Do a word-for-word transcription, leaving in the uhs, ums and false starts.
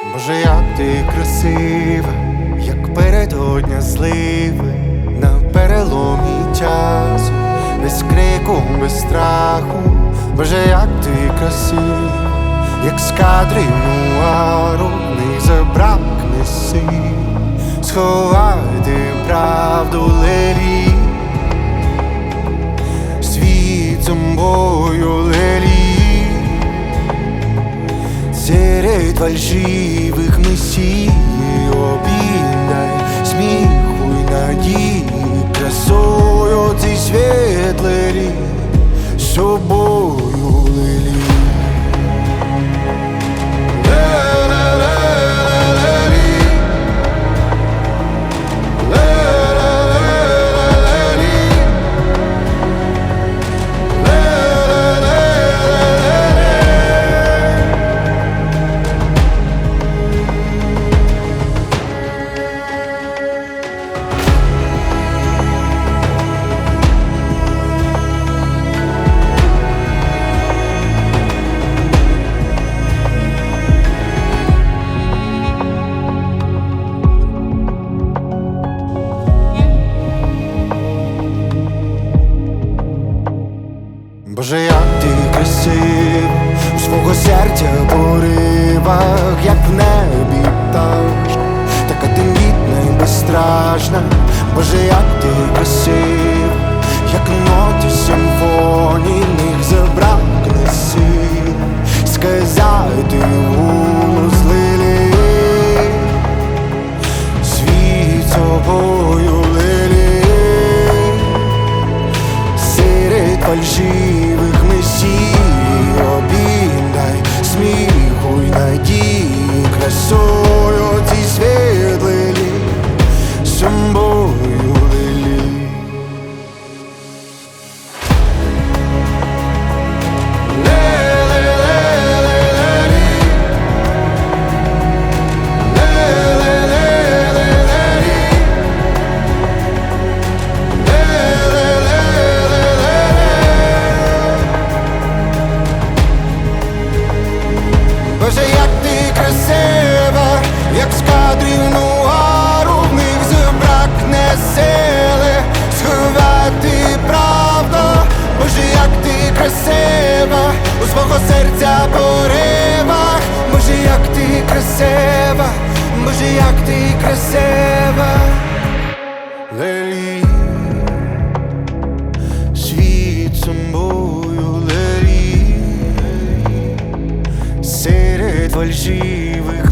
Боже, як ти красива, як передодня зливи, на переломі часу, без крику, без страху. Боже, як ти красива, як з кадрів нуару, в них забракне сил сховати правду лелі, світ зомбою лелі, серед фальшивих месій обідай сміху й надії, красою цей світ лелі, собою лелі. Боже, як ти красив, у свого серця поривах, як в небі пташка, така тендітна й безстрашна. Боже, як ти красив, як ноти симфонії, в них забракне сил сказати вголос лелі, світ собою лелі, серед фальшивих месій обідай сміху й надії, красою цей світ лелі, собою лелі. Боже, як ти красива, як з кадрів нуару, в них забракне сили сховати правду. Боже, як ти красива, у свого серця поривах. Боже, як ти красива, Боже, як ти красива лелі, світ собою лелі, серед фальшивих